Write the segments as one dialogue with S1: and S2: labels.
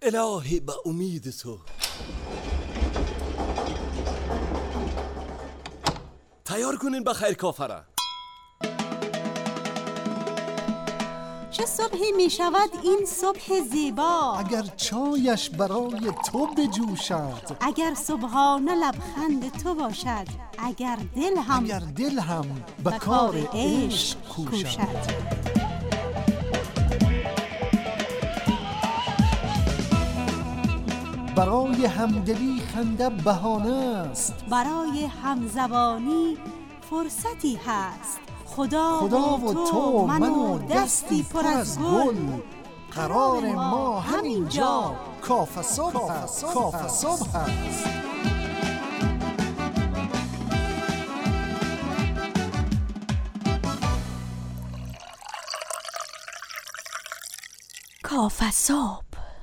S1: الهی به امید تو. تیار کنین بخیر کافره.
S2: چه صبحی می شود این صبح زیبا،
S3: اگر چایش برای تو بجوشد،
S2: اگر صبحانه لبخند تو باشد، اگر دل هم به کار عشق کوشد.
S3: برای همدلی خنده بهانه است،
S2: برای همزبانی فرصتی هست. خدا و تو من و دستی پر از گل،
S3: قرار ما همینجا کافه صبح است.
S2: کافه صبح.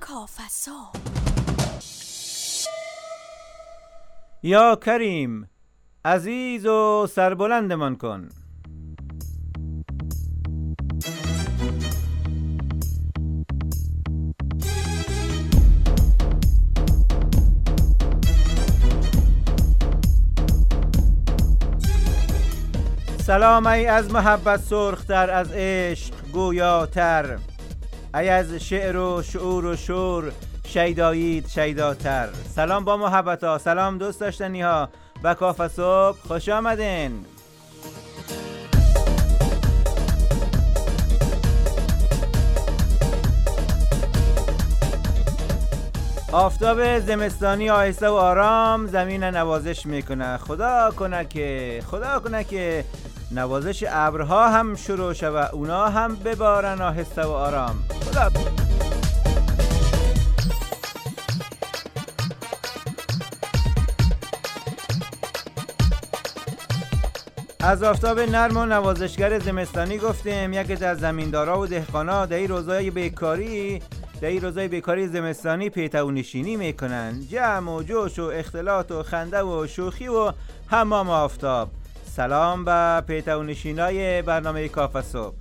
S4: یا کریم، عزیز و سربلندمان کن. سلام ای از محبت سرختر، از عشق گویاتر، ای از شعر و شعور و شور شیداییت شیداتر. سلام با محبت ها، سلام دوست داشتنی ها، به کافه صبح خوش آمدین. آفتاب زمستانی آهسته و آرام زمین نوازش میکنه. خدا کنه که نوازش ابرها هم شروع شود، اونا هم ببارن آهسته و آرام. خدا. از آفتاب نرم و نوازشگر زمستانی گفتیم. یکی از زمیندارا و دهقانا در این روزای بیکاری زمستانی پیتا و نشینی میکنن، جمع و جوش و اختلاط و خنده و شوخی و حمام آفتاب. سلام به پیتا و نشینای برنامه کافه صبح.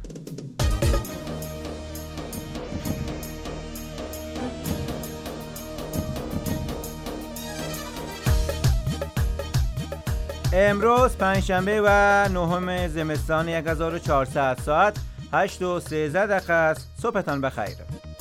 S4: امروز پنجشنبه و 9 زمستان 1400، ساعت 8:13 است. صبحتان بخیر.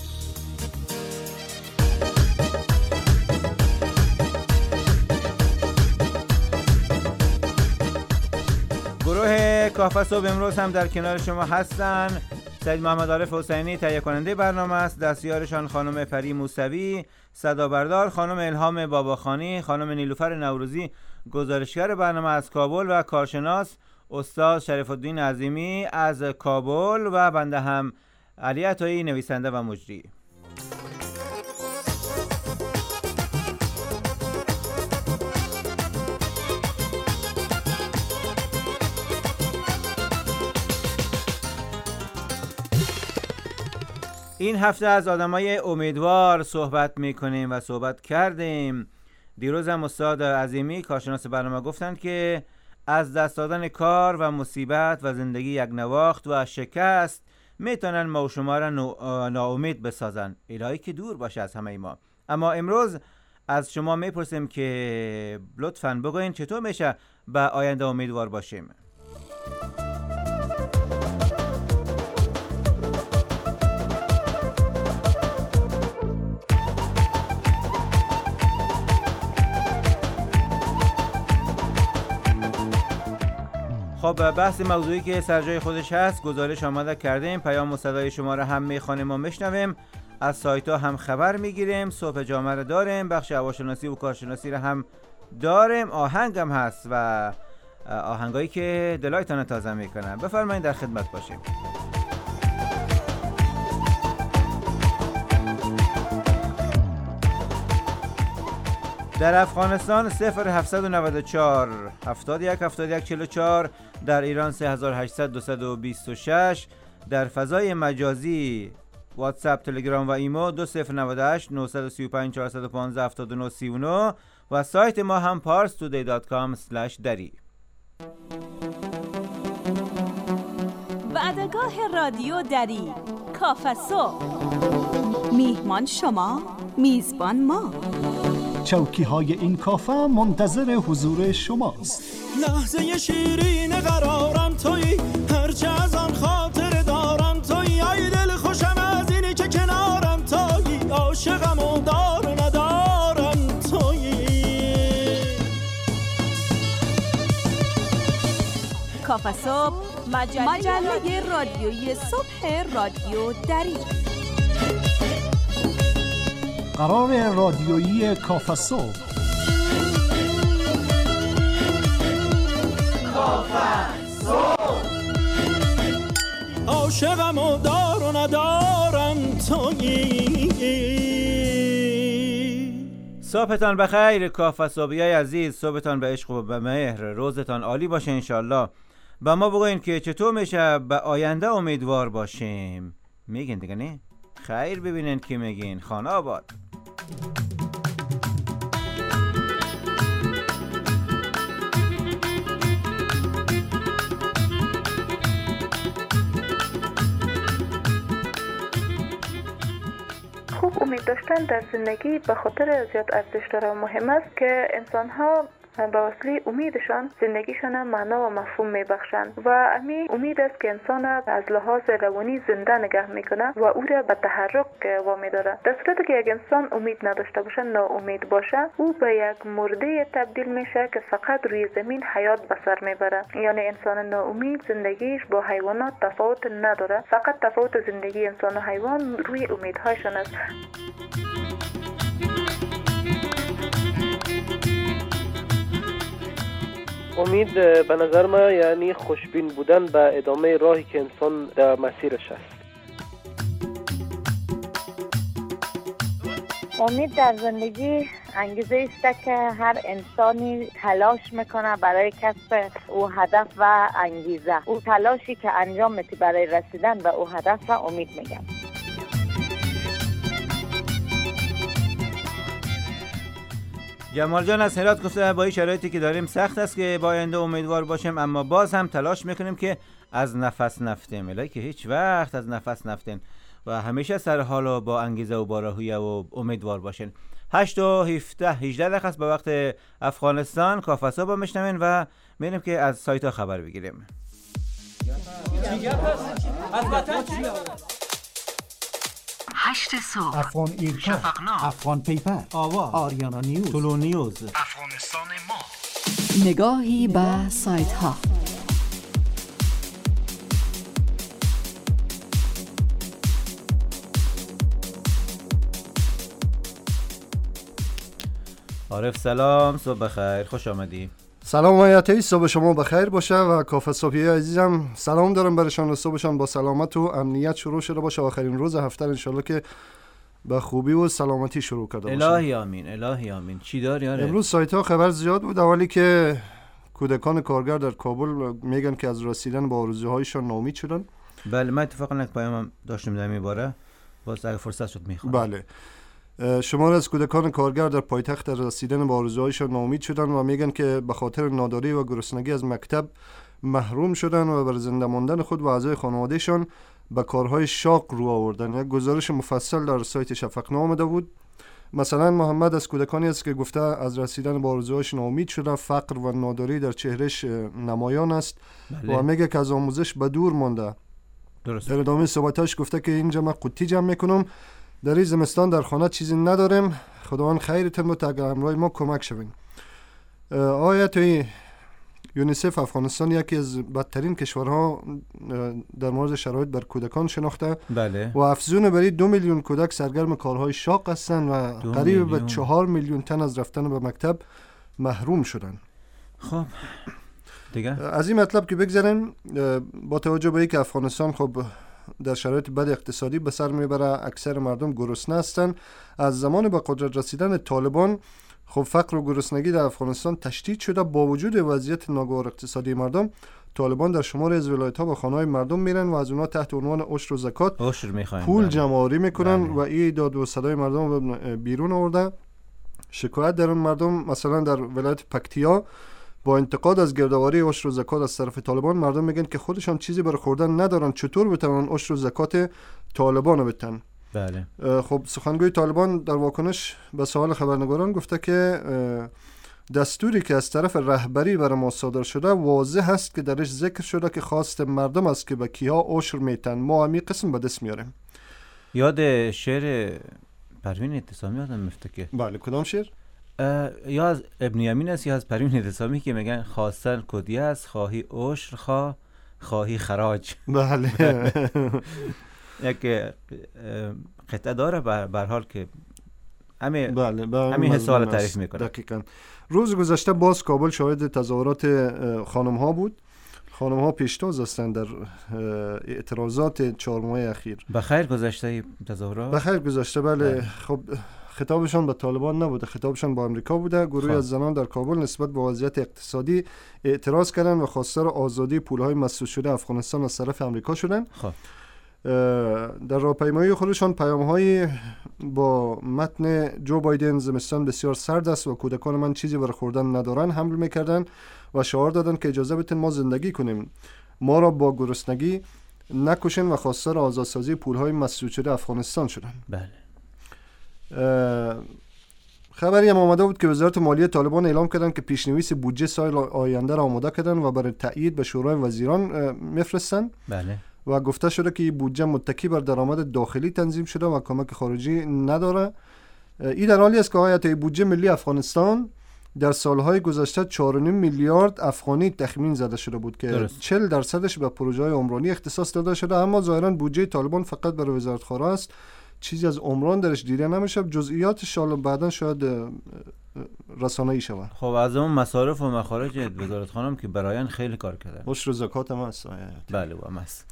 S4: گروه کافه صبح امروز هم در کنار شما هستن. سید محمد عارف حسینی تهیه کننده برنامه است، دستیارشان خانم پری موسوی، صدا بردار خانم الهام باباخانی، خانم نیلوفر نوروزی گزارشگر برنامه از کابل و کارشناس استاد شریف الدین عظیمی از کابل و بنده هم علی عطایی نویسنده و مجری. این هفته از آدمای امیدوار صحبت میکنیم و صحبت کردیم. دیروز هم استاد عظیمی کارشناس برنامه گفتند که از دست دادن کار و مصیبت و زندگی یک نواخت و شکست میتونن ما و شما را ناامید بسازن. الهی که دور باشه از همه ما. اما امروز از شما میپرسیم که لطفاً بگوین چطور میشه به آینده امیدوار باشیم. خب بحث موضوعی که سر جای خودش هست گزارش آماده کردیم، پیام و صدای شما را هم میخوانیم و میشنویم، از سایت ها هم خبر میگیریم، صبح جامعه را داریم، بخش هواشناسی و کارشناسی را هم داریم، آهنگ هم هست و آهنگایی که دلایتان تازه میکنن. بفرمایید در خدمت باشیم. در افغانستان 0794 71 71 44، در ایران 3800 226، در فضای مجازی واتساپ، تلگرام و ایمو 2098 935 415 79 39 و سایت ما هم parstoday.com/dari.
S2: وعدگاه رادیو دری، کافه صبح. میهمان شما، میزبان ما.
S3: چوکی های این کافه منتظر حضور شماست.
S5: لحظه شیرین قرارم تویی، هرچه از آن خاطر دارم تویی. ای دل خوشم از اینی که کنارم تویی، عاشقم و دار و ندارم تویی.
S2: کافه صبح، مجله رادیویی صبح رادیو دری.
S3: قرار رادیویی کافه صبح.
S5: عاشقم و دار و ندارم تویی.
S4: صبحتان بخیر کافه صبحیای عزیز، صبحتان به عشق و به مهر، روزتان عالی باشه انشالله. با ما بگوین که چطور میشه به آینده امیدوار باشیم. میگین دیگه نه؟ خیر ببینین که میگین. خانه آباد.
S6: خوب امید داشتن در زندگی به خاطر زیاد ارزش داره و مهم است که انسان‌ها به وسیله امیدشان زندگیشان معنا و مفهوم میبخشند و امی امید است که انسان از لحاظ روانی زنده نگه میکنه و او را به تحرک وامی داره. در صورتی که یک انسان امید نداشته باشه، ناامید باشه، او به یک مرده تبدیل میشه که فقط روی زمین حیات به سر میبره. یعنی انسان ناامید زندگیش با حیوانات تفاوت نداره، فقط تفاوت زندگی انسان و حیوان روی امیدهایشان است.
S7: امید به نظر من یعنی خوشبین بودن به ادامه راهی که انسان در مسیرش است.
S8: امید در زندگی انگیزه است که هر انسانی تلاش میکنه برای کسب او هدف و انگیزه. او تلاشی که انجام میده برای رسیدن به او هدف را امید میگن.
S4: جمال جان از هرات گفته با این شرایطی که داریم سخت است که با آینده امیدوار باشیم، اما باز هم تلاش میکنیم که از نفس نفتیم. الهی که هیچ وقت از نفس نفتین و همیشه سر حال و با انگیزه و با راهیه و امیدوار باشین. 8 و 18 دقیقه است به وقت افغانستان. کافه صبح میشنوین و میریم که از سایت ها خبر بگیریم.
S9: 8 صبح،
S3: افغان ایرکا، افغان پیپر، آوا، آریانا نیوز،
S4: طلو نیوز،
S9: افغانستان ما. نگاهی به سایت ها.
S4: عارف سلام، صبح بخیر، خوش آمدی.
S10: سلام آیاتی، صبح شما بخیر باشه و کافه صبحی عزیزم سلام دارم برشان و صبحشان با سلامت و امنیت شروع شده باشه. آخرین روز هفته انشالله که به خوبی و سلامتی شروع کرده باشه.
S4: الهی آمین، الهی آمین. چی داری آره؟
S10: امروز سایت ها خبر زیاد بود، اولی که کودکان کارگر در کابل میگن که از رسیدن به آرزوهایشان ناامید شدن.
S4: بله، من اتفاقا یک پیام داشتم در این باره، باز اگه فرصت شد میخوام.
S10: بله، شمار از کودکان کارگر در پایتخت در رسیدن به آرزوهایشان ناامید شدن و میگن که به خاطر ناداری و گرسنگی از مکتب محروم شدن و بر زنده ماندن خود و اعضای خانوادهشان به کارهای شاق رو آوردن. یک گزارش مفصل در سایت شفقنامه آمده بود. مثلا محمد از کودکانی است که گفته از رسیدن به آرزوهاش ناامید شده، فقر و ناداری در چهرهش نمایان است. بله. و میگه که از آموزش به دور مانده.
S4: درست.
S10: در ادامه صحبتاش گفته که اینجا من قوطی جمع میکنم، در این زمستان در خانه چیزی نداریم، خداوند خیرتون بود اگر همراه ما کمک شوین. آیا توی یونیسف افغانستان یکی از بدترین کشورها در مورد شرایط بر کودکان شناخته.
S4: بله.
S10: و افزون بر 2 میلیون کودک سرگرم کارهای شاق هستند و قریب به 4 میلیون تن از رفتن به مکتب محروم شدن.
S4: خب دیگه
S10: از این مطلب که بگذاریم، با توجه به اینکه افغانستان خب در شرایط بد اقتصادی به سر میبره، اکثر مردم گرسنه هستند. از زمان به قدرت رسیدن طالبان خب فقر و گرسنگی در افغانستان تشدید شده. با وجود وضعیت ناگوار اقتصادی مردم، طالبان در شمار از ولایت‌ها به خانه‌های مردم میرن و از اونها تحت عنوان عشر و زکات پول جمع‌آوری میکنن. بله. و این داد و صدای مردم بیرون آورده. شکایت در اون مردم، مثلا در ولایت پکتیا با انتقاد از گردآوری عشر و زکات از طرف طالبان، مردم میگن که خودشان چیزی برای خوردن ندارن، چطور بتونن عشر و زکات طالبان رو بدن.
S4: بله.
S10: خب سخنگوی طالبان در واکنش به سوال خبرنگاران گفته که دستوری که از طرف رهبری برای ما صادر شده واضح است که درش ذکر شده که خواست مردم است که به کیها عشر میتن. ما همین قسم به دست میاریم.
S4: یاد شعر پروین اعتصامی یادم میفته که
S10: بله. کدام شعر؟
S4: یا از ابن یمین است یا از پروین اعتصامی که میگن خواستن کدیه است، خواهی عشر خواهی خراج.
S10: بله.
S4: یک قطعه داره بر حال که همین حسال تعریف میکنه.
S10: دقیقاً. روز گذشته باز کابل شاهد تظاهرات خانم ها بود. خانم ها پیشتاز هستند در اعتراضات 4 ماه اخیر.
S4: بخیر گذشته تظاهرات؟
S10: بخیر گذشته. بله. خب خطابشان به طالبان نبوده، خطابشان با امریکا بوده. گروهی از زنان در کابل نسبت به وضعیت اقتصادی اعتراض کردند و خواستار آزادی پولهای مسدود شده افغانستان از طرف امریکا شدند.
S4: خب
S10: در راهپیمایی خودشان پیام‌هایی با متن جو بایدن زمستان بسیار سرد است و کودکان من چیزی برای خوردن ندارن حمل میکردن و شعار دادن که اجازه بدین ما زندگی کنیم، ما را با گرسنگی نکشن و خواستار آزادسازی پولهای مسدود شده افغانستان شدن.
S4: بله.
S10: خبری هم آمده بود که وزارت مالیه طالبان اعلام کردن که پیشنویس بودجه سال آینده را آماده کردن و برای تایید به شورای وزیران میفرستن.
S4: بله.
S10: و گفته شده که این بودجه متکی بر درآمد داخلی تنظیم شده و کمک خارجی نداره. این در حالی است که هیئت بودجه ملی افغانستان در سالهای گذشته 4.5 میلیارد افغانی تخمین زده شده بود که 40% به پروژه‌های عمرانی اختصاص داده شده، اما ظاهرا بودجه طالبان فقط برای وزارتخانه است، چیزی از عمران درش دیده نمیشه. جزئیاتش بعدا شاید رسانه‌ای شود.
S4: خب از اون مصارف و مخارج وزارتخانه که برایان خیلی کار کردن.
S10: عشر و زکات هم هست.
S4: بله و هم هست.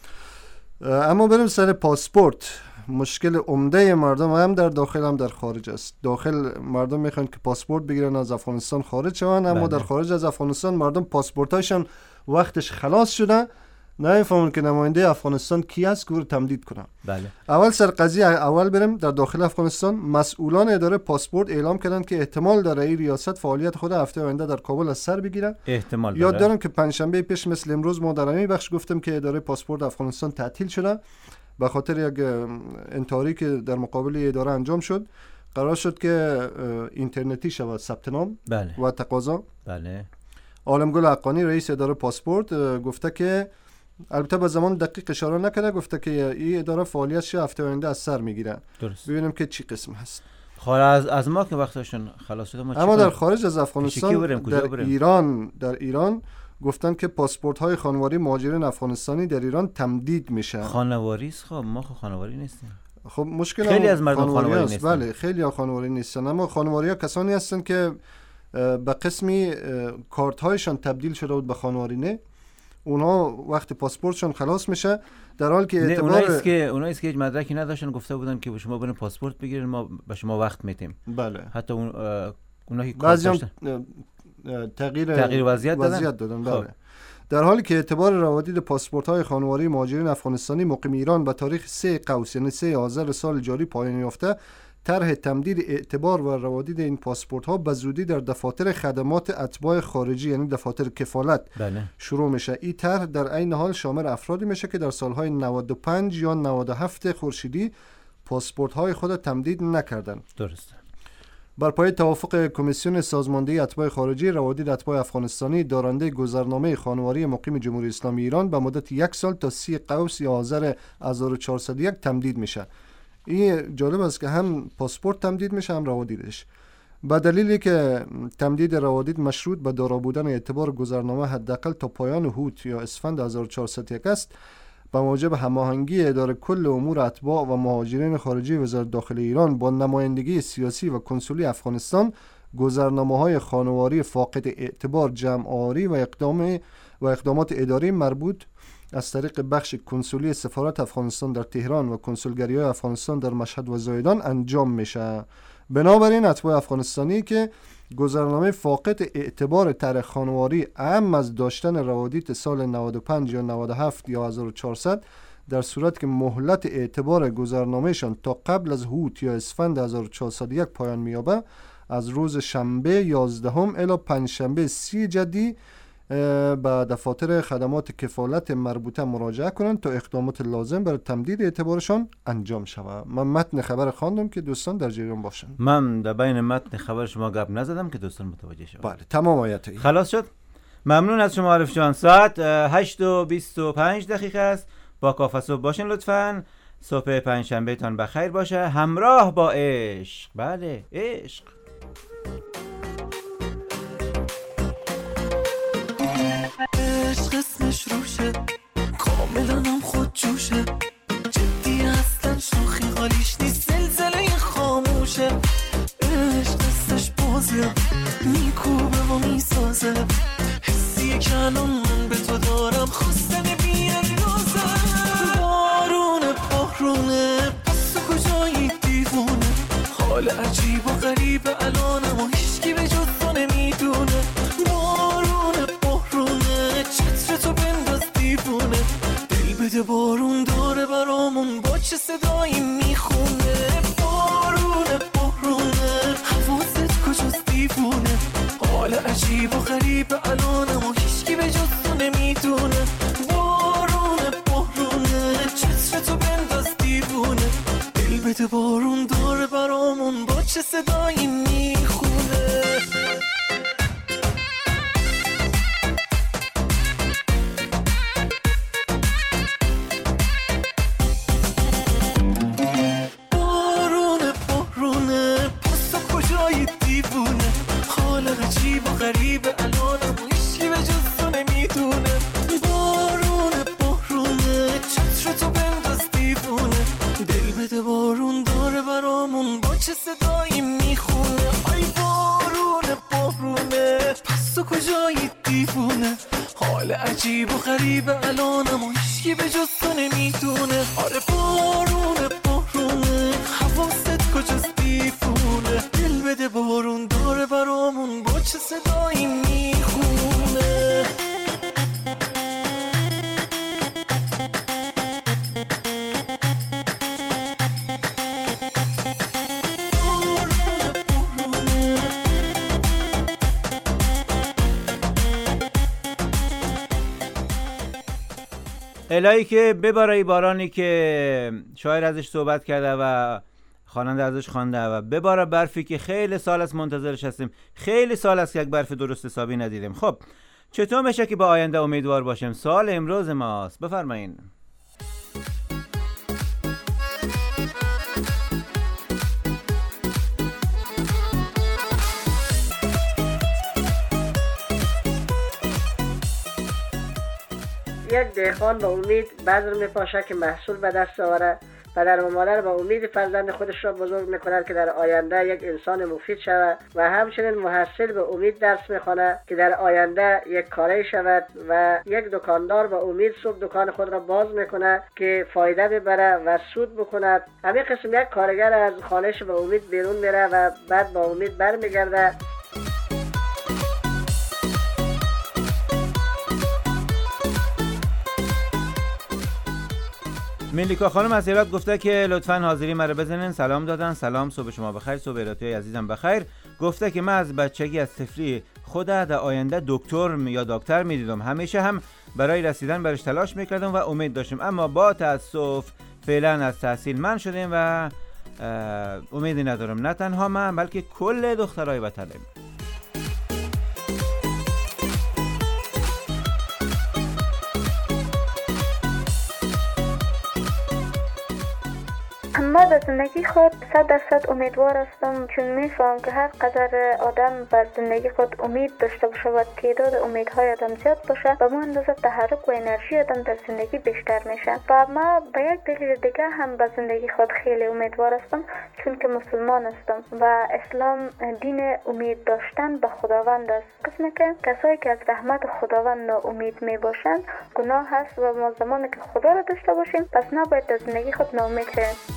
S10: اما بریم سر پاسپورت. مشکل عمده مردم هم در داخل هم در خارج است. داخل مردم میخوان که پاسپورت بگیرن از افغانستان خارج شوند، اما در خارج از افغانستان مردم پاسپورتاشون وقتش خلاص شده، نمیفهمن که نماینده افغانستان کی است که رو تمدید کنه.
S4: بله.
S10: اول سر قضیه اول بریم در داخل افغانستان. مسئولان اداره پاسپورت اعلام کردن که احتمال داره این ریاست فعالیت خود هفته آینده در کابل از سر بگیره.
S4: احتمال داره.
S10: یاد دارم که پنجشنبه پیش مثل امروز ما در همین بخش گفتم که اداره پاسپورت افغانستان تعطیل شده به خاطر یک انتحاری که در مقابل اداره انجام شد. قرار شد که اینترنتی شود ثبت نام.
S4: بله.
S10: و تقاضا.
S4: بله.
S10: عالمگل حقانی رئیس اداره پاسپورت گفته که البته به زمان دقیق اشاره نکرده، گفته که این اداره فعالیتش هفته آینده از سر میگیره.
S4: درست.
S10: ببینیم که چی قسم هست.
S4: از ما که وقتشون خلاص شده ما
S10: اما در خارج از افغانستان در ایران گفتن که پاسپورت های خانواری مهاجرین افغانستانی در ایران تمدید میشه.
S4: خانواری است. خب ما خانواری نیستیم.
S10: خب مشکل
S4: خیلی از مردم خانواری نیستن.
S10: بله خیلی ها خانواری نیستن، اما خانواری ها کسانی هستن که به قسمی کارت هایشان تبدیل شده بود به خانواری نه. اونها وقتی پاسپورتشون خلاص میشه در حالی که اعتبار
S4: اونایی که هیچ مدرکی نداشتن گفته بودن که شما برین پاسپورت بگیرین ما به شما وقت میدیم.
S10: بله.
S4: حتی اونایی که
S10: بعضیام تغییر وضعیت دادن. بله. در حالی که اعتبار روادید پاسپورت های خانواری مهاجرین افغانستانی مقیم ایران به تاریخ 3 قوس یعنی 3 آذر سال جاری پایان یافته، طرح تمدید اعتبار و روادید این پاسپورت ها به زودی در دفاتر خدمات اتباع خارجی یعنی دفاتر کفالت شروع میشه. این طرح در عین حال شامل افرادی میشه که در سالهای 95 یا 97 خورشیدی پاسپورت های خود تمدید نکردن.
S4: درسته.
S10: بر پایه توافق کمیسیون سازماندهی اتباع خارجی، روادید اتباع افغانستانی دارنده گذرنامه خانواری مقیم جمهوری اسلامی ایران به مدت 1 سال تا 30 قوس آذر 1401 تمدید میشه. این جالب است که هم پاسپورت تمدید میشه هم روادیدش. به دلیلی که تمدید روادید مشروط به دارا بودن اعتبار گذرنامه حداقل تا پایان هوت یا اسفند 1401 است، به موجب هماهنگی اداره کل امور اتباع و مهاجرین خارجی وزارت داخلی ایران با نمایندگی سیاسی و کنسولی افغانستان، گذرنامه‌های خانواری فاقد اعتبار جمع‌آوری و اقدامات اداری مربوط از طریق بخش کنسولی سفارت افغانستان در تهران و کنسولگری‌های افغانستان در مشهد و زایدان انجام میشه. بنابراین اتباع افغانستانی که گذرنامه فاقد اعتبار طرح خانواری اهم از داشتن روادید سال 95 یا 97 یا 1400 در صورت که مهلت اعتبار گذرنامهشان تا قبل از هوت یا اسفند 1401 پایان می‌یابد، از روز شنبه 11 الی پنجشنبه 30 جدی به دفاتر خدمات کفالت مربوطه مراجعه کنند تا اقدامات لازم برای تمدید اعتبارشان انجام شود. من متن خبر خواندم که دوستان در جریان باشند.
S4: من در بین متن خبر شما گپ نزدم که دوستان متوجه شوند.
S10: بله تمام آیاتی
S4: خلاص شد. ممنون از شما عارف جان. ساعت 8:25 است. با کافه صبح باشین لطفاً. صبح پنجشنبه تان بخیر باشه. همراه با عشق. بله عشق.
S5: عشق اسمش روشه، کاملا هم خود جوشه، جدی هستن شوخی حالیش نیست، زلزله خاموشه. عشق دستش بازیه، میکوبه و میسازه، حسیه که الان من به تو دارم خواستن بیاندازه. بارونه پس کجایی دیوونه، حال عجیب و غریب الانم و هیچکی به جز تو نمیدونه. تو بنداز دیوونه، دل بده بارون داره برامون با چه صدایی میخونه. بارونه حواست کجاست دیوونه، حال عجیب و غریب الانم و هیچکی به جز تو نمیدونه. بارونه چتر تو بنداز دیوونه، دل بده بارون داره برامون با چه صدایی میخونه. غریب الانم و هیچکی به جز تو نمیدونه. بارونه چتر تو بنداز دیوونه، دل بده بارون داره برامون با چه صدایی میخونه. آی بارونه پس تو کجایی دیوونه، حال عجیب و غریب الانم و هیچکی به جز تو نمیدونه. آره بارونه حواست کجاست دیوونه، دل بده بارون داره برامون با چه صدایی میخونه.
S4: الهی که ببارای بارانی که شاعر ازش صحبت کرده و خواننده ازش خوانده و بباره برفی که خیلی سال از منتظرش هستیم. خیلی سال است که یک برف درست حسابی ندیدیم. خب چطور میشه که با آینده امیدوار باشیم؟ سال امروز ماست. بفرمایین.
S11: یک دهقان با امید بذر میپاشه که محصول به دست آوره. پدر و مادر با امید فرزند خودش را بزرگ میکنند که در آینده یک انسان مفید شود و همچنین محصل به امید درس میخواند که در آینده یک کاری شود و یک دکاندار با امید صبح دکان خود را باز میکند که فایده ببره و سود بکند. همین قسم یک کارگر از خانهش با امید بیرون میره و بعد با امید برمیگرده.
S4: ملیکا خانم از هرات گفته که لطفاً حاضری مرا بزنین. سلام دادن. سلام، صبح شما بخیر، صبح هراتیای عزیزم بخیر. گفته که من از بچگی از طفلی خود در آینده دکتر یا دکتر میدیدم، همیشه هم برای رسیدن برش تلاش میکردم و امید داشتم، اما با تاسف فعلا از تحصیل من شدیم و امیدی ندارم، نه تنها من بلکه کل دخترای وطنم.
S6: ما در زندگی خود 100% امیدوار هستم، چون میفهم که هر قدر آدم بر زندگی خود امید داشته باشه و تعداد امیدهای آدم زیاد باشه و ما اندازه تحرک و انرژی آدم در زندگی بیشتر میشه. و ما به یک دلیل دیگه هم به زندگی خود خیلی امیدوار هستم، چون که مسلمان هستم و اسلام دین امید داشتن به خداوند است. قسمی که کسایی که از رحمت خداوند ناامید می باشند گناه هست و ما زمانی که خدا را داشته باشیم پس نباید در زندگی خود ناامید شویم.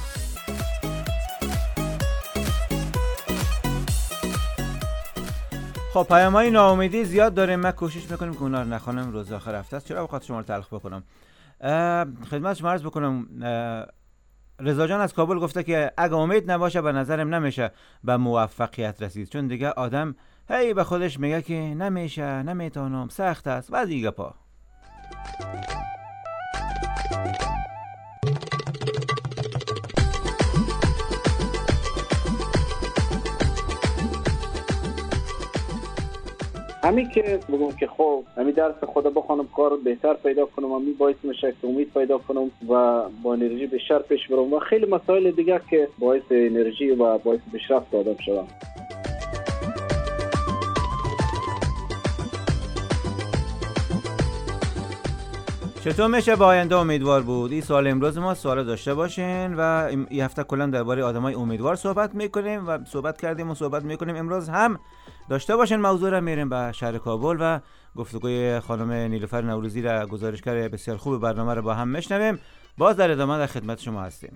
S4: خب پیام‌های ناامیدی زیاد داریم. من کوشش میکنیم که اونا رو نخوانم، روز آخر هفته است، چرا بخاطر شما رو تلخ بکنم. خدمت شما عرض بکنم رضا جان از کابل گفته که اگه امید نباشه به نظرم نمیشه به موفقیت رسید، چون دیگه آدم هی به خودش میگه که نمیشه، نمیتونم، سخت است و دیگه پا.
S12: همین که بگم که خب همین درس خدا بخونم، کار بهتر پیدا کنم، همین باعث میشه که امید پیدا کنم و با انرژی بیشتر پیش برم و خیلی مسائل دیگه که باعث انرژی و باعث پیشرفت آدم شدم.
S4: چطور میشه با آینده امیدوار بود؟ این سوال امروز ما سوال داشته باشین و این هفته کلا درباره آدمای امیدوار صحبت میکنیم و صحبت کردیم و صحبت میکنیم. امروز هم داشته باشین موضوع را میریم به شهر کابل و گفتگوی خانم نیلوفر نوروزی را، گزارشگر بسیار خوب برنامه را با هم میشنویم. باز در ادامه در خدمت شما هستیم.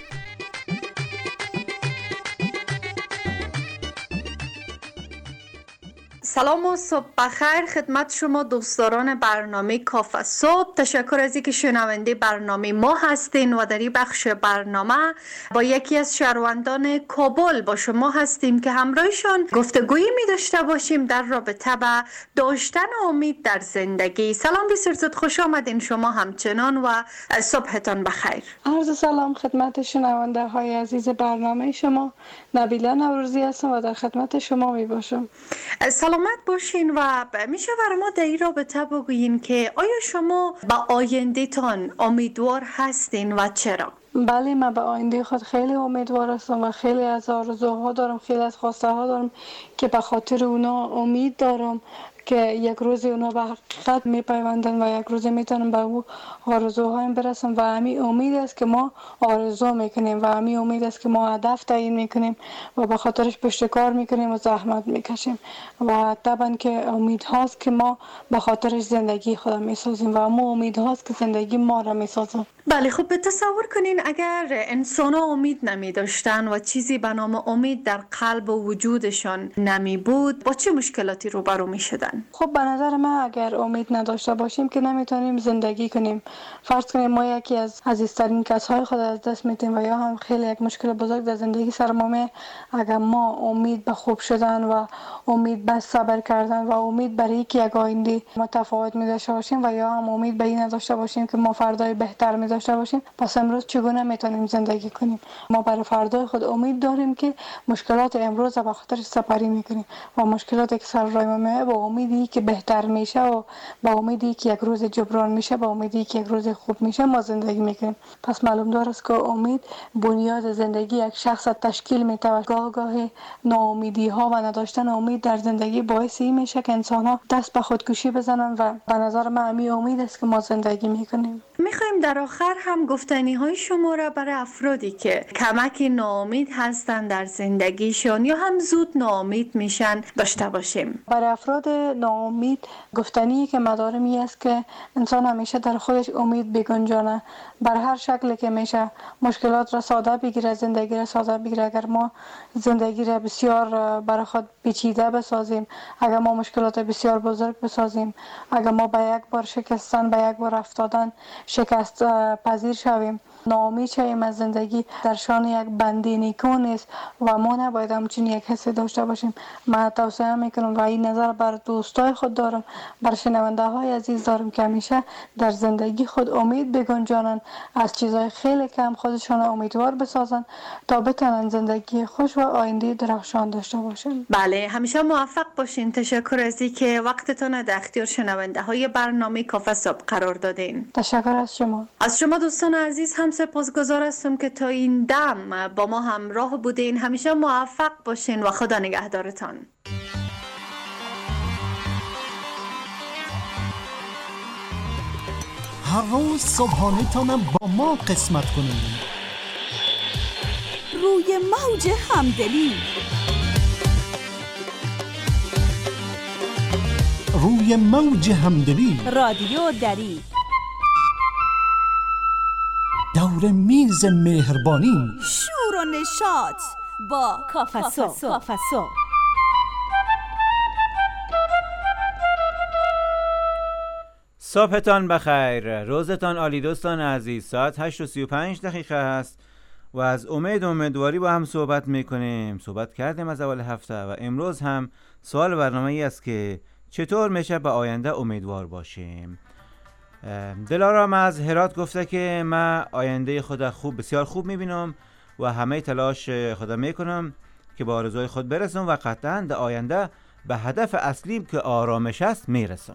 S13: سلام و صبح بخیر خدمت شما دوستداران برنامه کافه صبح. تشکر از اینکه شنونده برنامه ما هستین و در این بخش برنامه با یکی از شهروندان کابل با شما هستیم که همراهشان گفتگویی می داشته باشیم در رابطه با داشتن امید در زندگی. سلام بسیار خوش آمدین شما همچنان و صبحتان بخیر.
S14: عرض سلام خدمت شنونده های عزیز برنامه شما. نبیله نوروزی هستم و در خدمت شما می باشم.
S13: سلامت باشین و میشه برای ما در این رابطه بگویین که آیا شما به آینده تان امیدوار هستین و چرا؟
S14: بله، من به آینده خود خیلی امیدوار هستم و خیلی از آرزوها دارم، خیلی از خواسته ها دارم که به خاطر اونا امید دارم که یک روز اونا به حقیقت میپیوندن و یک روز میتونم به او آرزوهایم برسم و همین امید است که ما آرزو میکنیم و همین امید است که ما هدف تعیین میکنیم و به خاطرش پشت کار میکنیم و زحمت میکشیم و طبعا که امید هاست که ما به خاطرش زندگی خودم میسازیم و اما امید هاست که زندگی ما را میسازم.
S13: بله خب تصور کنین اگر انسان ها امید نمی داشتن و چیزی به نام امید در قلب و وجودشان نمی بود، با چه مشکلاتی روبرو می شدن؟
S14: خب به نظر من اگر امید نداشته باشیم که نمیتونیم زندگی کنیم. فرض کنیم ما یکی از عزیزترین کسای خود از دست میدیم و یا هم خیلی یک مشکل بزرگ در زندگی سر ما میاد. اگر ما امید به خوب شدن و امید به صبر کردن و امید برای یک آینده متفاوت می داشته باشیم و یا هم امید به این نداشته باشیم که ما فردای بهتر می داشته باشیم، پس امروز چگونه میتونیم زندگی کنیم؟ ما برای فردای خود امید داریم که مشکلات امروز به خاطرش سپری میکنیم و مشکلاتی که سر راه ما میاد با امیدی که بهتر میشه و با امیدی که یک روز جبران میشه، با امیدی که یک روز خوب میشه ما زندگی میکنیم. پس معلوم داره که امید بنیاد زندگی یک شخص تشکیل میده. گاهی ناامیدی ها و نداشتن امید در زندگی باعث این میشه که انسان ها دست به خودکشی بزنن و به نظر من همین امید است که ما زندگی میکنیم.
S13: میخوایم در آخر هم گفتنی های شما را برای افرادی که کمک ناامید هستن در زندگیشون یا هم زود ناامید میشن داشته باشیم.
S14: برای افراد ناامید گفتنی که مدارم این است که انسان همیشه در خودش امید بگنجانه، بر هر شکلی که میشه مشکلات را ساده بگیره، زندگی را ساده بگیره. اگر ما زندگی را بسیار برای خود پیچیده بسازیم، اگر ما مشکلات بسیار بزرگ بسازیم، اگر ما به یک بار شکستن، به یک بار افتادن شکست پذیر شویم، ناامید شویم از زندگی، در شان یک بنده نیکو نیست و ما نباید همچین یک حسی داشته باشیم. من توصیه میکنم و این نظر بر دوستای خود دارم، بر شنونده های عزیز دارم که همیشه در زندگی خود امید بگنجانن، از چیزهای خیلی کم خودشان امیدوار بسازن تا بتونن زندگی خوش و آینده درخشان داشته باشن.
S13: بله همیشه موفق باشین. تشکر از اینکه وقتتون در اختیار شنونده های برنامه کافه صبح قرار دادین.
S14: تشکر از شما.
S13: از شما دوستان عزیز هم سپاسگزار هستم که تا این دم با ما همراه بودین. همیشه موفق باشین و خدا نگهدارتان.
S3: هر روز صبحانه تانم با ما قسمت کنید.
S2: روی موج همدلی،
S3: روی موج همدلی،
S2: رادیو دری،
S3: دور میز مهربانی،
S2: شور و نشاط با کافه صبح.
S4: صبحتان بخیر، روزتان عالی دوستان عزیز. ساعت 8:35 است و از امیدواری با هم صحبت میکنیم. صحبت کردیم از اول هفته و امروز هم سوال برنامه ای است که چطور میشه به آینده امیدوار باشیم. دلارام از هرات گفته که من آینده خود بسیار خوب میبینم و همه تلاش خود میکنم که با آرزوی خود برسم و قطعاً در آینده به هدف اصلیم که آرامش است میرسم.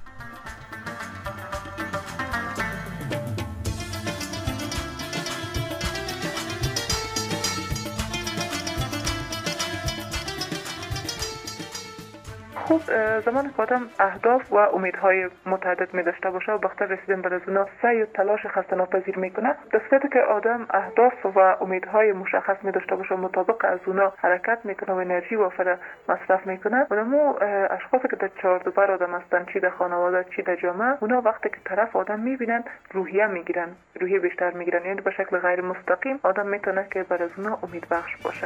S6: خوب زمان که آدم اهداف و امیدهای متعدد می داشته باشه و بخاطر رسیدن به اونا سعی و تلاش خسته ناپذیر میکنه، در صورتی که آدم اهداف و امیدهای مشخص می داشته باشه مطابق از اونا حرکت میکنه و انرژی وافر مصرف میکنه، اونمو اشخاصی که در چهار دوبر آدم هستن، چی در خانواده چی در جامعه، اونا وقتی که طرف آدم میبینن روحیه میگیرن، روحیه بیشتر میگیرن، یعنی به شکل غیر مستقیم آدم میتونه که بر از اونا امید بخش باشه.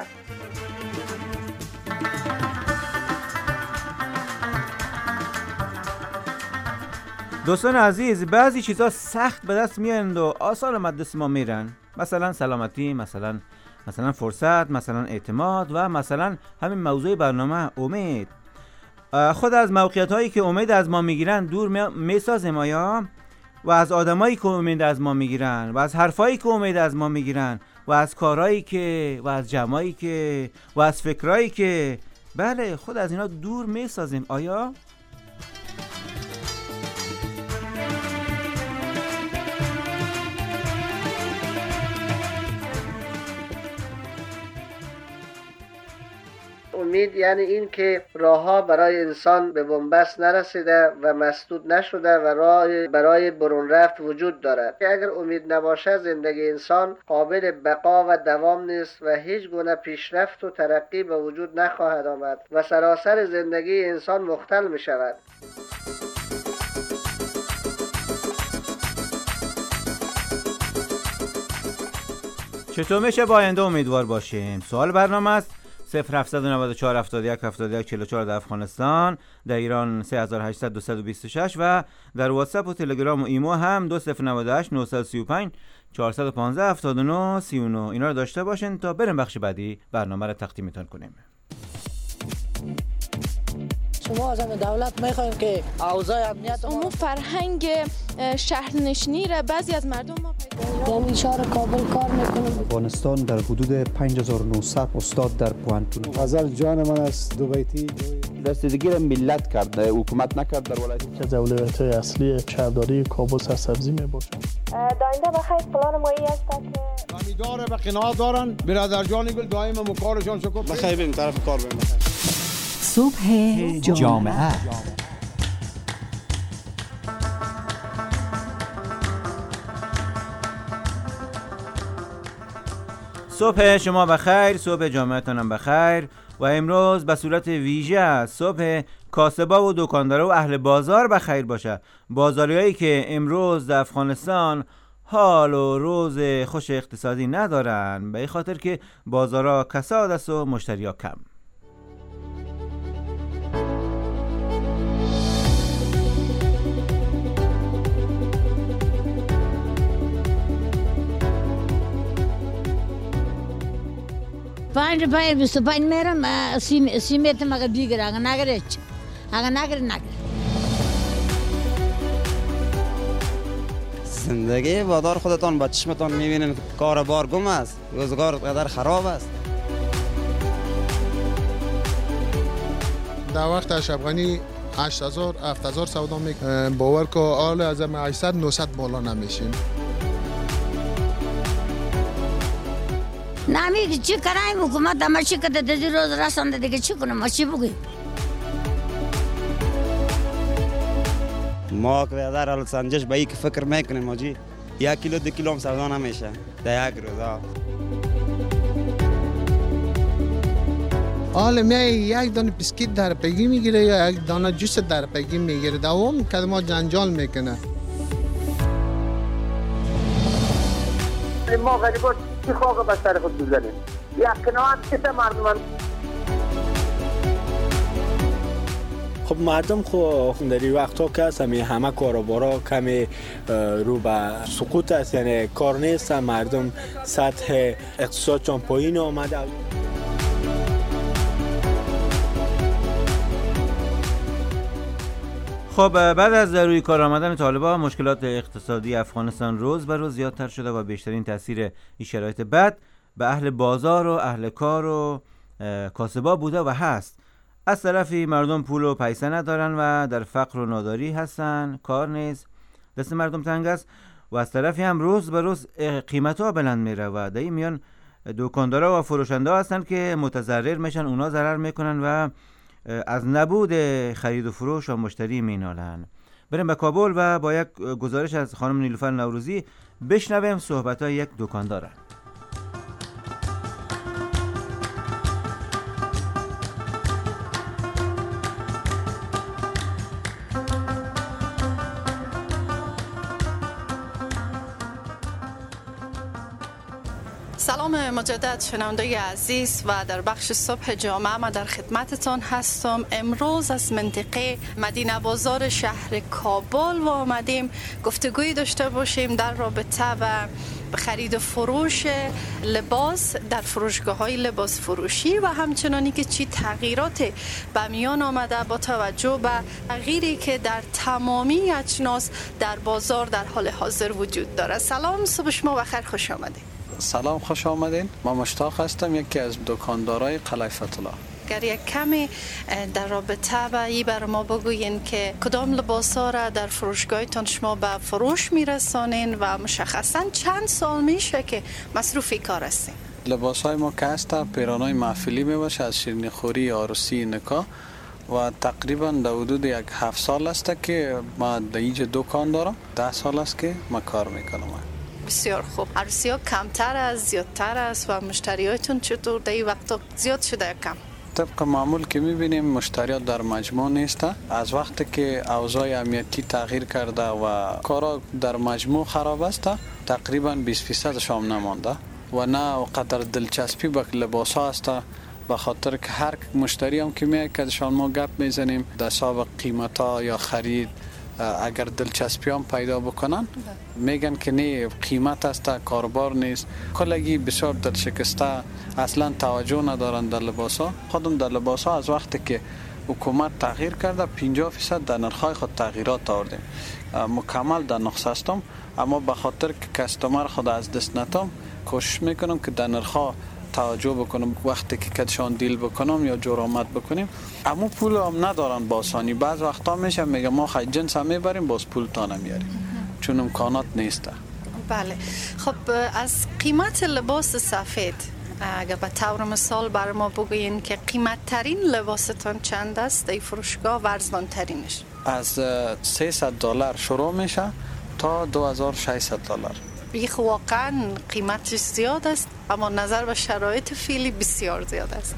S4: دوستان عزیز، بعضی چیزا سخت به دست میایند و آسان به دست ما میرن، مثلا سلامتی، مثلا فرصت، مثلا اعتماد و مثلا همین موضوع برنامه امید. خود از موقعیت هایی که امید از ما میگیرن دور میسازیم آیا؟ و از آدمایی که امید از ما میگیرن و از حرفایی که امید از ما میگیرن و از کارهایی که و از جمعایی که و از فکرایی که بله خود از اینا دور میسازیم آیا؟
S11: امید یعنی این که راهها برای انسان به بنبست نرسیده و مسدود نشده و راه برای برون رفت وجود دارد. اگر امید نباشه زندگی انسان قابل بقا و دوام نیست و هیچ گونه پیشرفت و ترقی به وجود نخواهد آمد و سراسر زندگی انسان مختل می شود.
S4: چطور میشه با آینده امیدوار باشیم؟ سوال برنامه است. 0794 71 71 44 در افغانستان، در ایران 3800 226 و در واتساپ و تلگرام و ایمو هم 2098 935 415 79 39. اینا رو داشته باشین تا بریم بخش بعدی برنامه رو تقدیمتون کنیم.
S15: شما از دولت میخوایم که اوضاع امنیت
S16: اون فرهنگ شهرنشینی را بعضی از مردم ما
S15: در اشاره کابل کار میکنیم.
S17: افغانستان در حدود 5900 استاد در پوانتون.
S18: غزل جان من است دو بیتی
S19: رسیدگی را ملت کرد، حکومت نکرد. در ولایت
S18: که اولویت‌های اصلی شهرداری کابل سرسبزی میباشد.
S20: داینده بخیر پلان مایی است که
S21: امیدواره به قناعت دارن. برادر جان گل دائما مکارشان شکر
S18: بخیر بریم طرف کار بریم.
S9: صبح جامعه.
S4: صبح شما بخیر، صبح جامعتان هم بخیر و امروز به صورت ویژه است. صبح کاسبا و دکاندارا و اهل بازار بخیر باشه. بازاریایی که امروز در افغانستان حال و روز خوش اقتصادی ندارن به این خاطر که بازارها کساد است و مشتری‌ها کم.
S22: ₹5 25 میرم سیمت مگه دیگه اگه نگره
S23: زندگی بازار خودتان با چشمتان میبینین کار بار گم است، روزگار قدر خراب است.
S21: در وقت شبغانی 8000 7000 سودا میکنه، باور که حال از 800 900 بالا نمیشیم.
S22: نمیگه چی کنیم حکومت همه چی کده دیدی روز رسانده دیگه چی کنم ما چی بگیم؟
S23: ما که در حال سنجش به یک فکر میکنیم ماجی 1 کیلو 2 کیلو هم سودا نمیشه در یک روز.
S21: حالا می یک دانه بیسکیت در پیگی میگیره یا یک دانه جوس در پیگی میگیره، دوام کدما جنجال میکنه.
S11: ما غریبات چی خواه به سر خود بزنیم؟ یک قناعت کسه مردمان
S5: خب مردم خب در این وقتا که هست همه کاروبارا کمی رو به سقوط است، یعنی کار نیست، مردم سطح اقتصادشان پایین آمده.
S4: خب بعد از روی کار آمدن طالبان مشکلات اقتصادی افغانستان روز به روز زیادتر شده و بیشترین تاثیر این شرایط بد به اهل بازار و اهل کار و کاسبا بوده و هست. از طرفی مردم پول و پیسه ندارن و در فقر و ناداری هستن، کار نیست، دست مردم تنگ است و از طرفی هم روز به روز قیمت‌ها بلند میره و در این میان دکاندارا و فروشنده هستن که متضرر میشن، اونا ضرر میکنن و از نبود خرید و فروش و مشتری مینالن. بریم به کابل و با یک گزارش از خانم نیلوفر نوروزی بشنویم صحبت‌های یک دکاندار.
S1: سلام مجدد شنونده عزیز و در بخش صبح جامعه ما در خدمتتان هستم. امروز از منطقه مدینه بازار شهر کابل و آمدیم گفتگوی داشته باشیم در رابطه و خرید و فروش لباس در فروشگاه های لباس فروشی و همچنانی که چی تغییرات به میان آمده با توجه به تغییری که در تمامی اجناس در بازار در حال حاضر وجود داره. سلام، صبح شما بخیر، خوش آمدید.
S7: سلام، خوش آمدین. ما مشتاق هستم، یکی از دکاندارای قلعه فتح الله.
S1: اگر یک کمی در رابطه با این بر ما بگوین که کدام لباس ها را در فروشگاهتان شما به فروش میرسانین و مشخصا چند سال میشه که مصروف کار هستین؟
S7: لباس های ما که هست پیرانای محفلی میباشه، از شیرینی خوری، عروسی، نکاح و تقریبا در حدود یک 7 سال است که ما در اینجا دکان دارم. 10 سال است که ما کار میکنم.
S1: بسیار خوب. عروسی ها کمتر است، زیادتر است و مشتریاتون چطور در این وقت زیاد شده یا کم؟
S7: طبق معمول که میبینیم مشتریات در مجموع نیست. از وقتی که اوضاع امنیتی تغییر کرده و کارا در مجموع خراب است، تقریبا 20% شام نمانده و نه قدر دلچسپی به لباس ها است، به خاطر که هر مشتری هم که میاد که شان ما گپ میزنیم در حساب قیمت ها یا خرید، اگر دلچسپی هم پیدا بکنن میگن که نه قیمت است، کاربار نیست، کلگی بسیار دلشکسته، اصلا توجه ندارن در لباس ها. خودم در لباس ها از وقتی که حکومت تغییر کرده 50% در نرخ‌های خود تغییرات آوردیم. مکمل در نقص هستم، اما به خاطر که کستمر خود از دست ندم کوشش میکنم که در نرخ‌ها توجه بکنم، وقتی که کدشان دیل بکنم یا جرامت بکنیم. اما پول هم ندارن با آسانی، بعض وقتا میشه میگه ما خیلی جنس هم میبریم باز پول تا نمیاریم چون امکانات نیست.
S1: بله. خب از قیمت لباس سفید اگر به طور مثال بر ما بگوین که قیمت ترین لباستان چند است در فروشگاه و ارزان ترینش؟
S7: از $300 شروع میشه تا $2600.
S1: بیخ واقعا قیمتش زیاد است، اما نظر به شرایط فعلی بسیار زیاد است.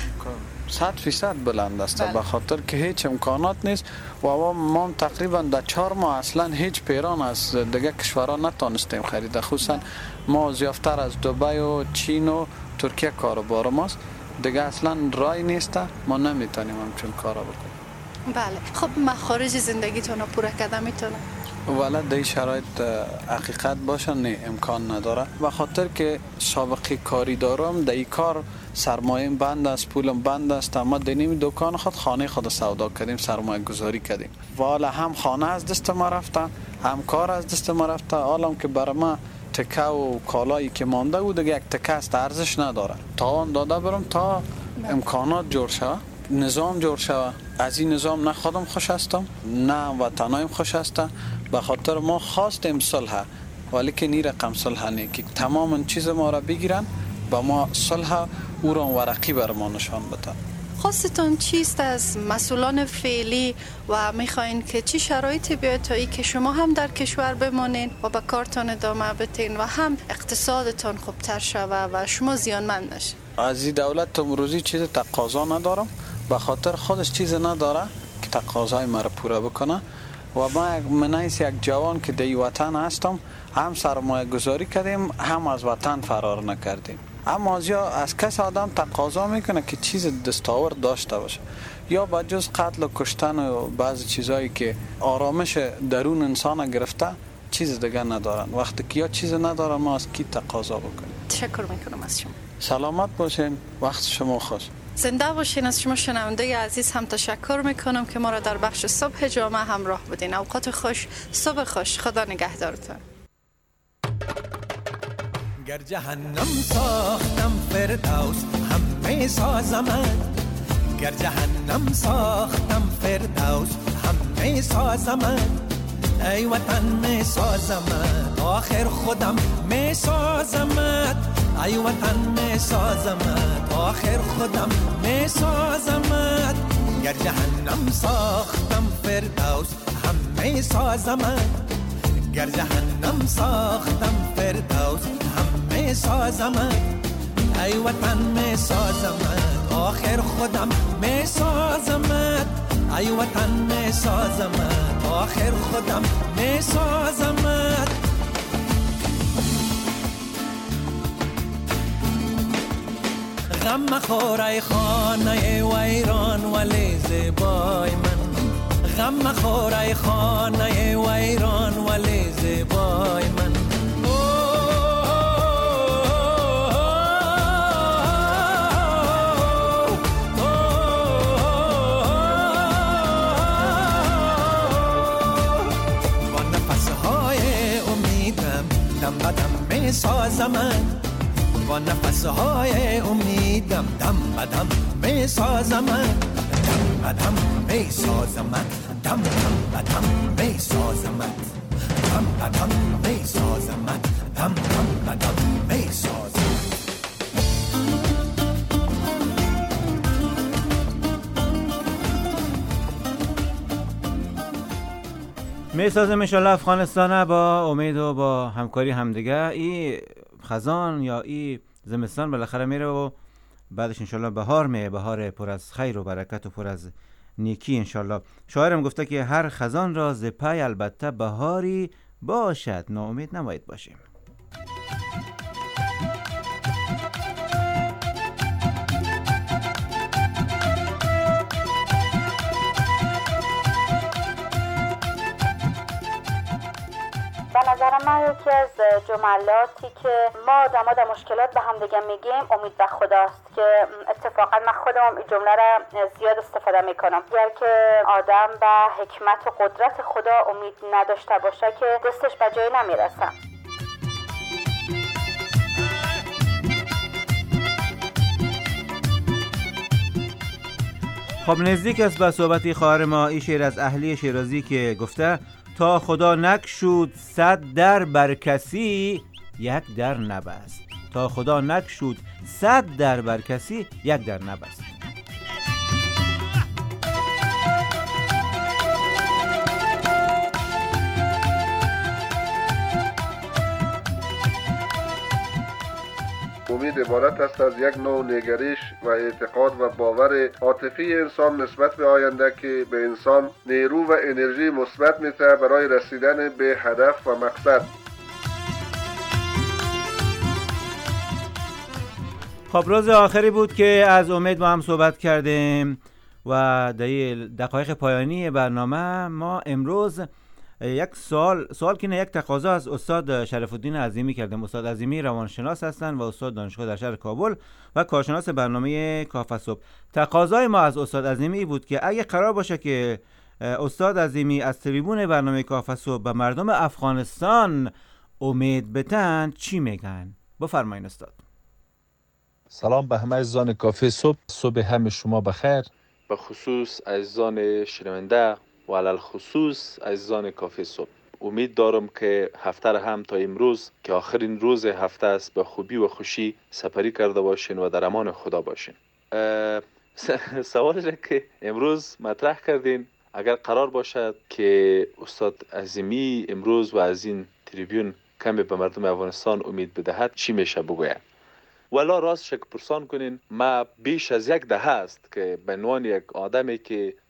S7: 100% بلند است. به خاطر که هیچ امکانات نیست و ما تقریبا در 4 ماه اصلا هیچ پیران از دیگه کشورها نتونستیم خرید. خصوصا ما زیافتر از دبی و چین و ترکیه کاروبار ماست، دیگه اصلا رای نیست، ما نمیتونیم همچون کارا بکنیم.
S1: بله. خب مخارج زندگیتون رو پورا کردن میتونه؟
S7: ولی در این شرایط حقیقت باشه نه، امکان نداره. به خاطر که سابقه کاری دارم، در این کار سرمایه بند است، پولم بند است، اما در این دکان خود خانه خود سودا کردیم، سرمایه گذاری کردیم. والا هم خانه از دست ما رفته، هم کار از دست ما رفته. حالا که برای ما تکه و کالایی که مانده بود دیگه یک تکه است، ارزش نداره. تا آن داده برم تا امکانات جور شود، نظام جور شود. از این نظام نه خودم خوش هستم نه وطنایم خوش هستم. به خاطر ما خواستیم صلح، ولی که نی رقم صلح نه که تمام چیز ما را بگیرن، با ما صلح او را ورقی بر ما نشان بدن.
S1: خواستتون چیست از مسئولان فعلی و میخواین که چی شرایطی بیاید تا ای که شما هم در کشور بمانین و به کارتان ادامه بدین و هم اقتصادتان خوبتر شود و شما زیانمند نشید؟
S7: از این دولت امروزی چیز تقاضا ندارم، به خاطر خودش چیز نداره که تقاضای مرا پورا بکنه. و من یک جوان که در وطن هستم، هم سرمایه گذاری کردیم هم از وطن فرار نکردیم. اما از کس آدم تقاضا میکنه که چیز دستاورد داشته باشه. یا با جز قتل و کشتن و بعضی چیزایی که آرامش درون انسان گرفته چیز دیگه ندارن. وقتی که یا چیز ندارن ما از کی تقاضا بکنیم؟
S1: تشکر میکنم از شما.
S7: سلامت باشین، وقت شما خوش.
S1: زنده باشین. از شما شنونده عزیز هم تشکر میکنم که ما را در بخش صبح جامعه همراه بودین. اوقات خوش، صبح خوش. خدا نگهدارتون.
S5: گر جهنم ساختم فردوس همه سازمت، گر جهنم ساختم فردوس همه سازمت، ای وطن می سازمت آخر خودم می سازمت، ای وطن می سازمت آخر خودم می سازمت، گر جهنم ساختم فردوس همه سازمت، گر جهنم ساختم فردوس همه سازمت، ای وطن می سازمت آخر خودم می سازمت، ای وطن می سازمت آخر خودم می سازمت. غم مخور ای خانه ویران ولی زیبای من، غم مخور ای خانه ویران ولی زیبای من. با نفسهای امیدم دم بدم می سازمت، با نفسهای امیدم دم بدم می سازمت، دم بدم می سازمت، دم بدم می سازمت، دم بدم می سازمت، دم بدم می سازمت.
S4: می سازم انشالله افغانستان با امید و با همکاری همدیگه. این خزان یا این زمستان بالاخره میره و بعدش انشالله بهار میه، بهار پر از خیر و برکت و پر از نیکی انشالله. شاعرم گفته که هر خزان را ز پی البته بهاری باشد، ناامید نباید باشیم.
S8: به نظر من یکی از جملاتی که ما آدم‌ها در مشکلات به هم دیگه میگیم امید به خداست، که اتفاقا من خودم این جمله را زیاد استفاده میکنم. اگر که آدم به حکمت و قدرت خدا امید نداشته باشه که دستش به جای نمیرسه.
S4: خب نزدیک است به صحبتی خواهر ما این شعر از اهلی شیرازی که گفته تا خدا نکشود 100 در بر کسی یک در نبست، تا خدا نکشود 100 در بر کسی یک در نبست.
S10: امید عبارت است از یک نوع نگرش و اعتقاد و باور عاطفی انسان نسبت به آینده که به انسان نیرو و انرژی مثبت می‌دهد برای رسیدن به هدف و مقصد.
S4: خب روز آخری بود که از امید با هم صحبت کردیم و در دقایق پایانی برنامه ما امروز یک سوال که نه یک تقاضا از استاد شرف الدین عظیمی کردیم. استاد عظیمی روانشناس هستند و استاد دانشگاه در شهر کابل و کارشناس برنامه کافه صبح. تقاضای ما از استاد عظیمی بود که اگه قرار باشه که استاد عظیمی از تریبون برنامه کافه صبح به مردم افغانستان امید بتن چی میگن؟ بفرمایید استاد.
S12: سلام به همه عزیزان کافه صبح. صبح همه شما بخیر. به خصوص عزیزان شنونده و علل خصوص عزیزان کافه صبح. امید دارم که هفته را هم تا امروز که آخرین روز هفته است به خوبی و خوشی سپری کرده باشین و در امان خدا باشین. سوالی را که امروز مطرح کردین، اگر قرار باشد که استاد عظیمی امروز و از این تریبیون کمی به مردم افغانستان امید بدهد چی میشه بگوید؟ ولا راست شک پرسان کنین، ما بیش از یک دهه است که به عنوان یک آدمی که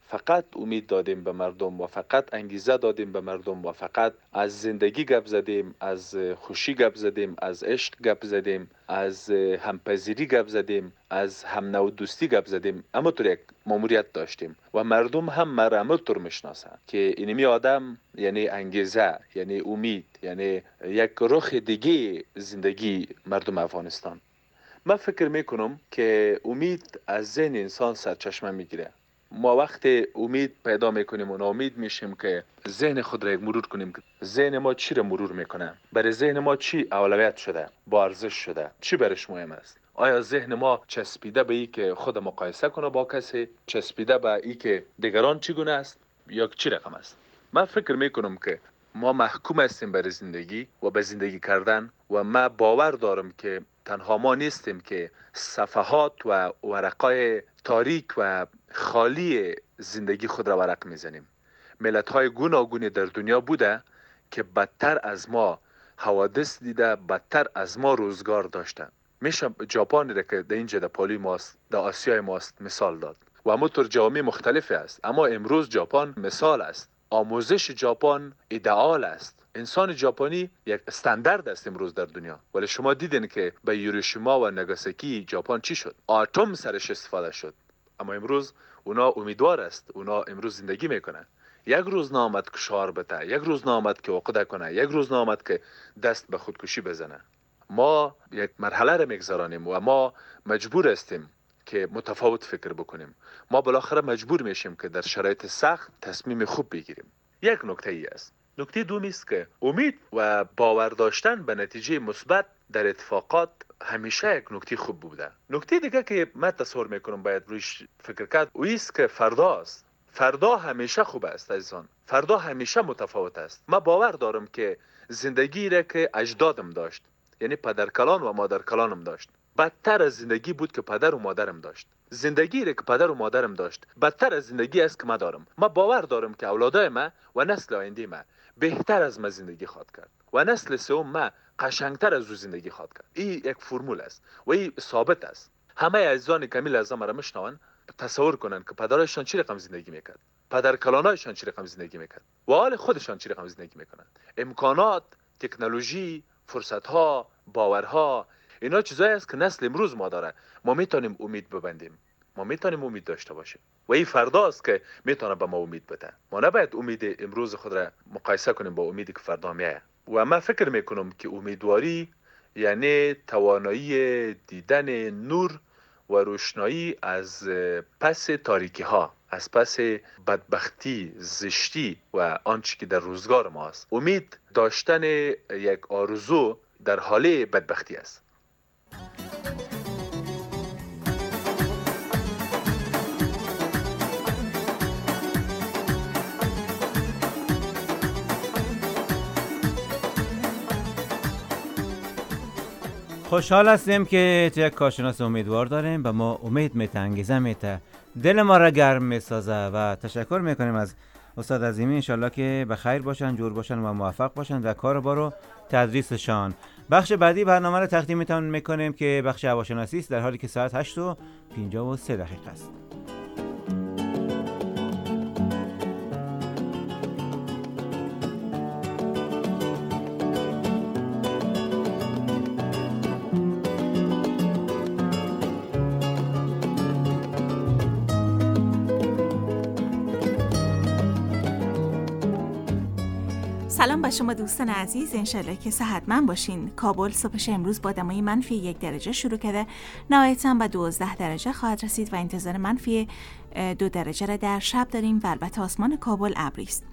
S12: فقط امید دادیم به مردم و فقط انگیزه دادیم به مردم و فقط از زندگی گپ زدیم، از خوشی گپ زدیم، از عشق گپ زدیم، از همپذیری گپ زدیم، از هم نوع دوستی گپ زدیم، اما طور یک ماموریت داشتیم و مردم هم مرا طور میشناسند که اینمی آدم یعنی انگیزه، یعنی امید، یعنی یک رخ دیگه زندگی مردم افغانستان. من فکر میکنم که امید از ذهن انسان سرچشمه میگیره. ما وقتی امید پیدا میکنیم و ناامید میشیم که ذهن خود را یک مرور کنیم که ذهن ما چی را مرور میکنه، برای ذهن ما چی اولویت شده، با ارزش شده، چی برش مهم است. آیا ذهن ما چسبیده به ای که خود مقایسه کنه با کسی، چسبیده به ای که دیگران چگونه است یا چی رقم است؟ من فکر میکنم که ما محکوم هستیم برای زندگی و به زندگی کردن و من باور دارم که تنها ما نیستیم که صفحات و ورقای تاریک و خالی زندگی خود را ورق میزنیم. ملت‌های گوناگونی در دنیا بوده که بدتر از ما حوادث دیده، بدتر از ما روزگار داشتن. میشه ژاپن را که در اینجا در پالی ماست، در آسیای ماست مثال داد و همونطور جامعه مختلفی است، اما امروز ژاپن مثال است. آموزش ژاپن ایدئال است. انسان ژاپنی یک استاندارد است امروز در دنیا. ولی شما دیدین که به هیروشیما و ناگاساکی ژاپن چی شد؟ آتم سرش استفاده شد. اما امروز اونا امیدوار است، اونا امروز زندگی میکنن. یک روز نامد که شعار بده، یک روز نامد که عقده کنه، یک روز نامد که دست به خودکشی بزنه. ما یک مرحله را میگذرانیم و ما مجبور هستیم که متفاوت فکر بکنیم. ما بالاخره مجبور میشیم که در شرایط سخت تصمیم خوب بگیریم. یک نکته ای است. نکته دومی است که امید و باور داشتن به نتیجه مثبت در اتفاقات همیشه یک نکته خوب بوده. نکته دیگه که من تصور میکنم باید رویش فکر کرد او است که فردا است. فردا همیشه خوب است عزیزان. فردا همیشه متفاوت است. من باور دارم که زندگی را که اجدادم داشت، یعنی پدرکلان و مادرکلانم داشت، بدتر از زندگی بود که پدر و مادرم داشت. زندگی را که پدر و مادرم داشت بدتر از زندگی است که من دارم. من باور دارم که اولادای من و نسل آینده من بهتر از من زندگی خواهد کرد و نسل سوم من قشنگتر از او زندگی خواهد کرد. این یک فرمول است و این ثابت است. همه عزیزان کمیل از ما را میشنون تصور کنن که پدرایشان چی رقم زندگی میکرد، پدرکلانایشان چی رقم زندگی میکرد و حال خودشان چی رقم زندگی میکنن. امکانات، تکنولوژی، فرصت‌ها، باورها، اینا چیزایی است که نسل امروز ما داره. ما میتونیم امید ببندیم، ما میتونیم امید داشته باشیم و این فرداست که میتونه به ما امید بده. ما نباید امید امروز خود را مقایسه کنیم با امیدی که فردا میاد. و من فکر میکنم که امیدواری یعنی توانایی دیدن نور و روشنایی از پس تاریکی ها، از پس بدبختی، زشتی و آنچه که در روزگار ما است. امید داشتن یک آرزو در حال بدبختی است.
S4: خوشحال هستیم که یک کارشناس امیدوار داریم و ما امید میته، انگیزه میته، دل ما را گرم میسازه و تشکر میکنیم از استاد عظیمی. انشالله که به خیر باشن، جور باشن و موفق باشن در کار و بار و تدریسشان. بخش بعدی برنامه را تقدیمتان میکنیم که بخش هواشناسی است، در حالی که ساعت 8:53 است.
S3: سلام به شما دوستان عزیز، انشالله که صحتمند باشین. کابل صبحش امروز با دمای منفی 1 درجه شروع کرده، نهایتاً به 12 درجه خواهد رسید و انتظار منفی 2 درجه را در شب داریم و البته آسمان کابل ابری است.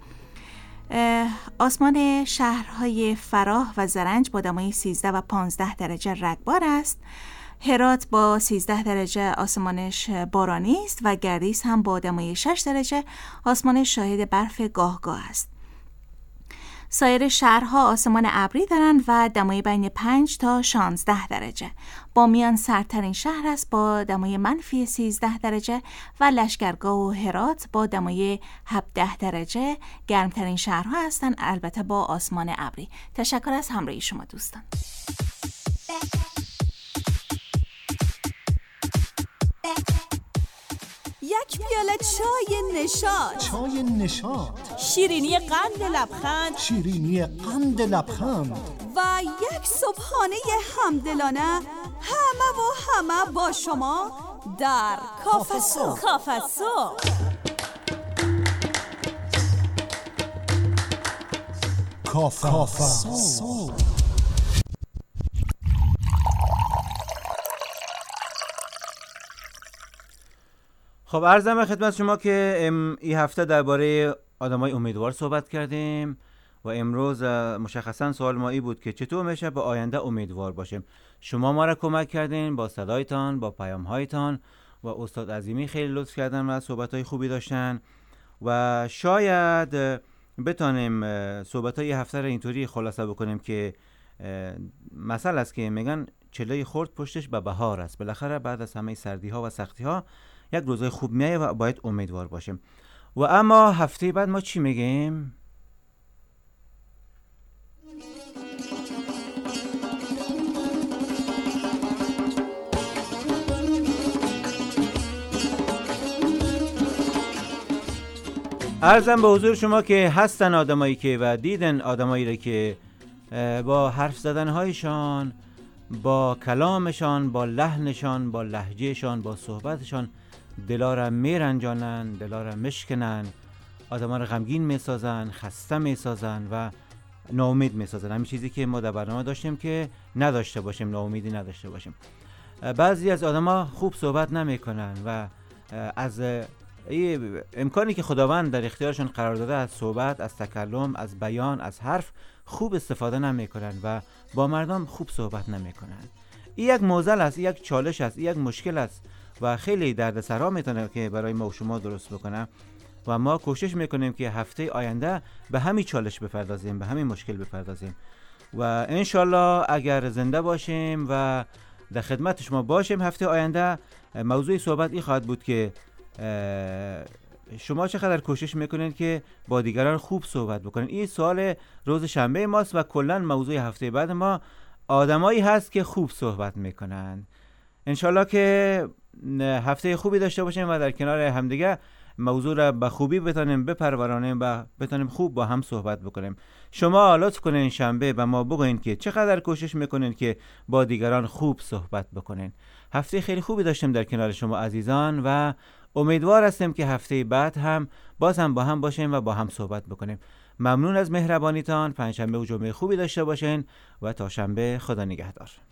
S3: آسمان شهرهای فراه و زرنج با دمای 13 و 15 درجه رگبار است. هرات با 13 درجه آسمانش بارانی است و گردیس هم با دمای 6 درجه آسمانش شاهد برف گاهگاه است. سایر شهرها آسمان ابری دارند و دمای بین 5 تا 16 درجه. بامیان سردترین شهر است با دمای منفی 13 درجه و لشکرگاه و هرات با دمای 17 درجه گرمترین شهرها هستند، البته با آسمان ابری. تشکر از همراهی شما دوستان.
S2: یک پیاله چای نشاط.
S13: چای نشاط.
S2: شیرینی قند لبخند.
S13: شیرینی قند لبخند.
S2: و یک صبحانه همدلانه همه با شما در کافه صبح. کافه صبح.
S13: کافه صبح.
S4: خب عرضم خدمت شما که این هفته درباره آدمای امیدوار صحبت کردیم و امروز مشخصا سوال ما ای بود که چطور میشه به آینده امیدوار باشیم. شما ما را کمک کردین با صدایتان، با پیام‌هایتان و استاد عظیمی خیلی لطف کردن و صحبت‌های خوبی داشتن و شاید بتونیم صحبت‌های هفته را اینطوری خلاصه بکنیم که مثل است که میگن چله خرد پشتش به بهار است. بالاخره بعد از همه سردی‌ها و سختی‌ها یک روزای خوب میایه و باید امیدوار باشیم. و اما هفته بعد ما چی میگیم؟ عرضم به حضور شما که هستن آدمایی که و دیدن آدمایی را که با حرف زدنهایشان، با کلامشان، با لحنشان، با لهجهشان، با صحبتشان دلا را میرنجانن، دلا را مشکنن، آدما را غمگین میسازن، خسته میسازن و ناامید میسازن. همین چیزی که ما در برنامه داشتیم که نداشته باشیم، ناامیدی نداشته باشیم. بعضی از آدما خوب صحبت نمیکنن و از امکانی که خداوند در اختیارشون قرار داده از صحبت، از تکلم، از بیان، از حرف خوب استفاده نمیکنن و با مردم خوب صحبت نمیکنن. این یک معضل است، یک چالش است، یک مشکل است و خیلی دردسرا میتونه که برای ما و شما درست بکنه و ما کوشش میکنیم که هفته آینده به همین چالش بپردازیم، به همین مشکل بپردازیم و انشالله اگر زنده باشیم و در خدمت شما باشیم هفته آینده موضوع صحبت این خواهد بود که شما چقدر کوشش میکنید که با دیگران خوب صحبت بکنید. این سوال روز شنبه ماست و کلا موضوع هفته بعد ما آدمایی هست که خوب صحبت میکنن. انشالله که هفته خوبی داشته باشیم و در کنار همدیگه موضوع را به خوبی بتونیم بپرورانیم و بتونیم خوب با هم صحبت بکنیم. شما لطف کنین شنبه به ما بگوین که چقدر کوشش میکنین که با دیگران خوب صحبت بکنین. هفته خیلی خوبی داشتیم در کنار شما عزیزان و امیدوار هستیم که هفته بعد هم باز هم با هم باشیم و با هم صحبت بکنیم. ممنون از مهربانیتان. پنجشنبه و جمعه خوبی داشته باشین و تا شنبه خدا نگهدار.